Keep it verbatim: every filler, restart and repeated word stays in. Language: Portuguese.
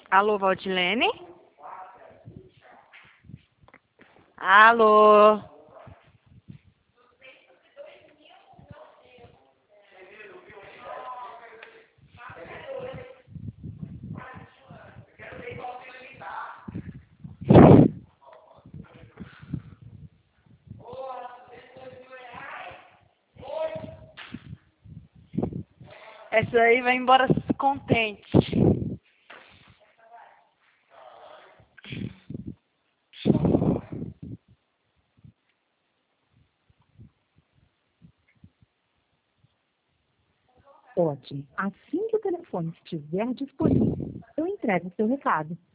Alô, Valdilene? Alô? Essa aí vai embora contente. Ótimo. Assim que o telefone estiver disponível, eu entrego o seu recado.